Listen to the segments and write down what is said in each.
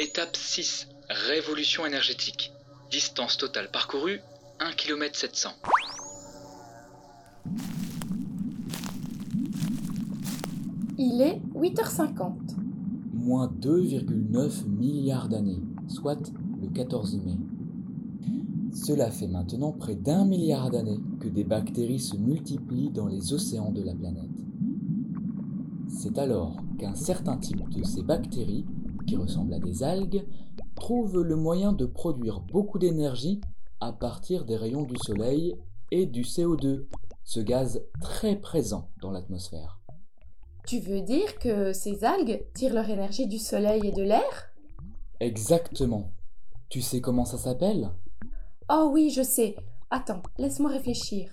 Étape 6, révolution énergétique. Distance totale parcourue, 1 km 700. Il est 8h50. Moins 2,9 milliards d'années, soit le 14 mai. Cela fait maintenant près d'1 milliard d'années que des bactéries se multiplient dans les océans de la planète. C'est alors qu'un certain type de ces bactéries, qui ressemblent à des algues, trouve le moyen de produire beaucoup d'énergie à partir des rayons du soleil et du CO2, ce gaz très présent dans l'atmosphère. Tu veux dire que ces algues tirent leur énergie du soleil et de l'air? Exactement. Tu sais comment ça s'appelle ? Oh oui, je sais. Attends, laisse-moi réfléchir.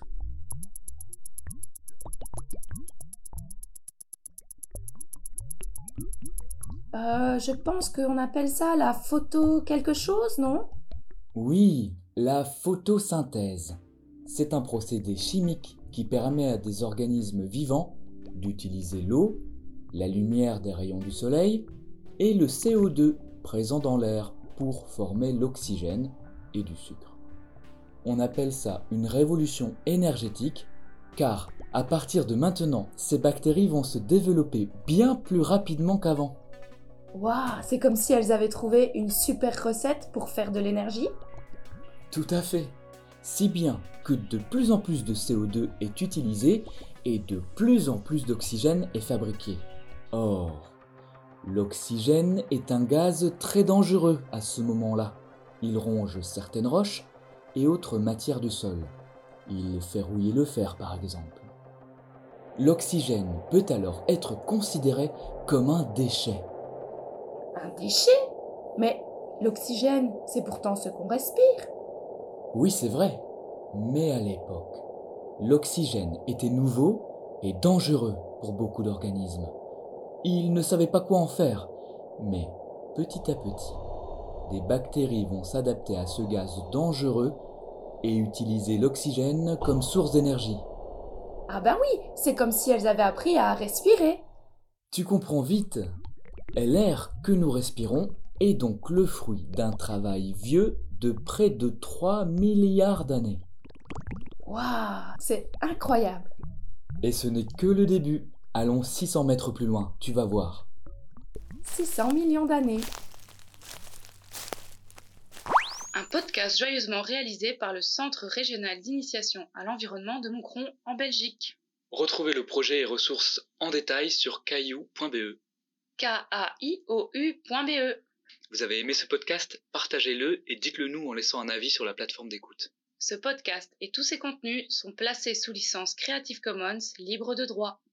Je pense qu'on appelle ça la photo quelque chose, non? Oui, la photosynthèse. C'est un procédé chimique qui permet à des organismes vivants d'utiliser l'eau, la lumière des rayons du soleil et le CO2 présent dans l'air pour former l'oxygène et du sucre. On appelle ça une révolution énergétique car à partir de maintenant, ces bactéries vont se développer bien plus rapidement qu'avant. Waouh, c'est comme si elles avaient trouvé une super recette pour faire de l'énergie. Tout à fait. Si bien que de plus en plus de CO2 est utilisé et de plus en plus d'oxygène est fabriqué. Or, l'oxygène est un gaz très dangereux à ce moment-là. Il ronge certaines roches et autres matières du sol. Il fait rouiller le fer par exemple. L'oxygène peut alors être considéré comme un déchet. Un déchet? Mais l'oxygène, c'est pourtant ce qu'on respire. Oui, c'est vrai, mais à l'époque, l'oxygène était nouveau et dangereux pour beaucoup d'organismes. Ils ne savaient pas quoi en faire, mais petit à petit, des bactéries vont s'adapter à ce gaz dangereux et utiliser l'oxygène comme source d'énergie. Ah ben oui, c'est comme si elles avaient appris à respirer. Tu comprends vite, l'air que nous respirons est donc le fruit d'un travail vieux de près de 3 milliards d'années. Waouh, c'est incroyable. Et ce n'est que le début. Allons 600 mètres plus loin, tu vas voir. 600 millions d'années. Un podcast joyeusement réalisé par le Centre régional d'initiation à l'environnement de Moucron en Belgique. Retrouvez le projet et ressources en détail sur caillou.be. KAIOU.be. Vous avez aimé ce podcast? Partagez-le et dites-le nous en laissant un avis sur la plateforme d'écoute. Ce podcast et tous ses contenus sont placés sous licence Creative Commons libre de droit.